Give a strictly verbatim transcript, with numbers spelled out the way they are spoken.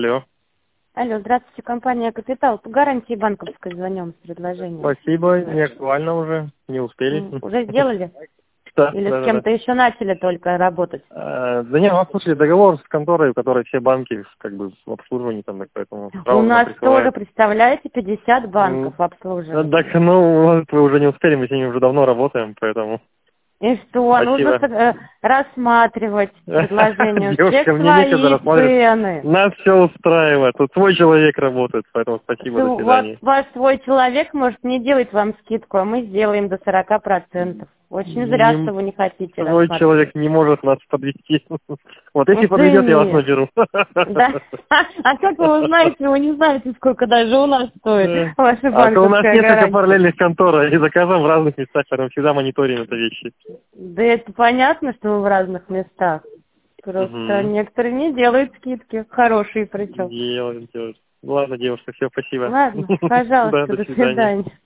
Алло. Алло, здравствуйте, компания «Капитал». По гарантии банковской звоним с предложением. Спасибо, не актуально уже, не успели. М, Уже сделали? Да, Или да, с да, кем-то еще начали только работать? да. Да не, у нас, слушай, договор с конторой, у которой все банки как бы в обслуживании там, так поэтому У сразу нам нас тоже, присылают. представляете, пятьдесят банков М, обслуживают. Так, ну, вот вы уже не успели, мы с ними уже давно работаем, поэтому И что, нужно спасибо. э, рассматривать предложение. У всех Девушка, мне некогда свои рассматривать. цены. Нас все устраивает. Тут свой человек работает, поэтому спасибо, до Что, вот свидания. ваш свой человек может не делать вам скидку, а мы сделаем до сорока процентов. Очень зря, Не- что вы не хотите Свой рассматривать. человек не может нас подвести. Вот если подведет, я вас Извини. наберу. Да? А как вы узнаете, вы не знаете, сколько даже у нас стоит Да. ваша А то у нас банковская несколько гарантия. параллельных контор, и заказываем в разных местах, поэтому всегда мониторим это вещи. Да это понятно, что вы в разных местах. Просто Угу. некоторые не делают скидки, хорошие причем. Делаем, делаем. Ладно, девушка, все, спасибо. Ладно, Да, пожалуйста, до до свидания. свидания.